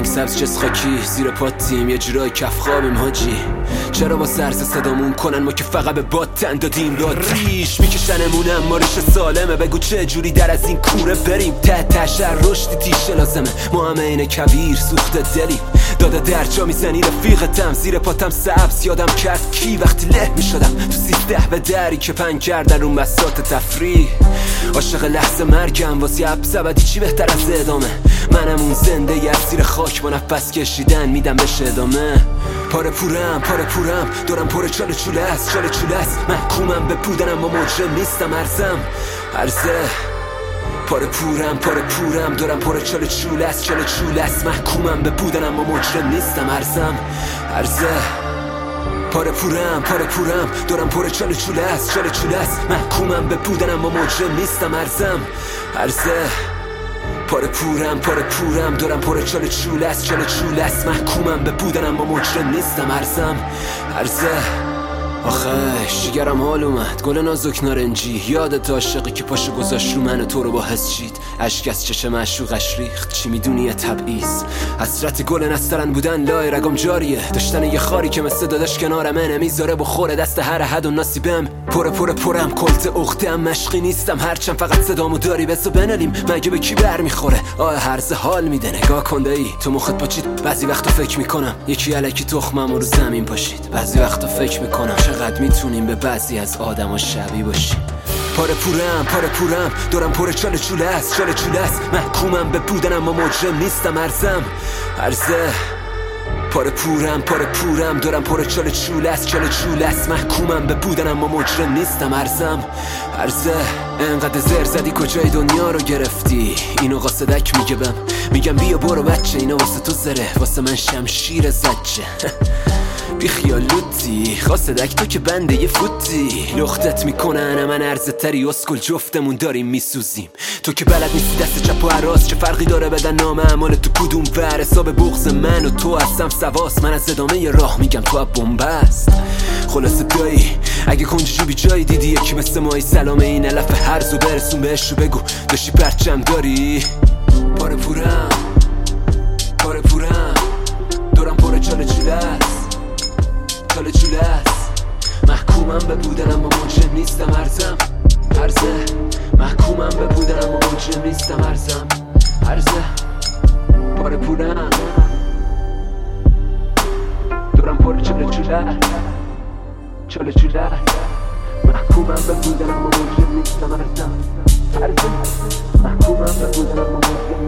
رنگ سبز چس خاکی زیر پاتیم یه جورای کف خوابیم حاجی. چرا با سرز صدامون کنن ما که فقط به باتن دادیم ریش میکشنمونم ما ریش سالمه. بگو چه جوری در از این کوره بریم ته تشر رشدی تیشه لازمه. ما همه این کبیر سوخته دلیم داده در جا میزنی رفیقتم زیر پاتم سبز. یادم کرد کی وقتی له میشدم تو 13 به دری که پنگ کردن رو مسات تفریح. عاشق لحظه مرگم واسه عبز ابدی چی بهتر از ادامه. منم اون زنده ی زیر خاک با نفس کشیدن میدم بهش ادامه. پاره پورم دارم پر چاله چوله است محکومم به بودن اما مجرم نیستم عرضه. پاره پورم دارم پر چاله چوله است محکومم به بودن اما مجرم نیستم عرضه. پاره پورم دارم پر چاله چوله است محکومم به بودن اما مجرم نیستم عرضه. پاره پورم دارم پر چاله چوله است محکومم به بودن اما مجرم نیستم عرضه. آخه شگرم حال اومد گل نازک نارنجی. یادت عاشقی که پاشو گذاشت رو من و تو رو با حس چید. اشک از چشم معشوقش ریخت چی میدونی تبعیض. حسرت گل نسترن بودن لای رگم جاریه. داشتن یه خاری که مثل داداش کنارمه نمیذاره بخوره دست هر حد و نصیبم. پرم کلت اختم مشقی نیستم هرچند فقط صدامو داری بسو بنالیم. مگه به کی بر میخوره هرز حال میده. نگاه کنده ای تو مخت پاچید. بعضی وقتا فکر میکنم یکی الکی تخمم رو زمین پاشید. بعضی وقتا فکر میکنم چقدر میتونیم به بعضی از آدما شبیه باشیم. پاره پورم دارم پر چاله چوله است محکومم به بودن اما مجرم نیستم عرضه. پاره پورم دارم پر چاله چوله است محکومم به بودن اما مجرم نیستم عرضه. انقدر زر زدی کجای دنیا رو گرفتی. اینو قاصدک میگه میگم بیا برو بچه اینا واسه تو زره واسه من شمشیر زجه. بی خیالوتی قاصدک تو که بنده یه فوتی. لختت میکنن من عرض تری اسکل جفتمون داریم میسوزیم. تو که بلد نیستی دست چپ و عراس چه فرقی داره بدن نام اعمال تو کدوم ور. حساب بغض من و تو هستم سواس. من از ادامه ی راه میگم تو اب بنبست. خلاصه دایی اگه کنجی بی جایی دیدی یکی مثل مایی سلامه این علف هرزو برسون بهش رو بگو داشتی پرچم داری. پاره پورم دارم پر چاله چوله است محکومم به بودن اما مجرم نیستم عرضه. محکومم به بودن اما مجرم نیستم عرضه. پاره پورم دارم پر چاله چوله است محکومم به بودن اما مجرم نیستم عرضه. محکومم به بودن اما مجرم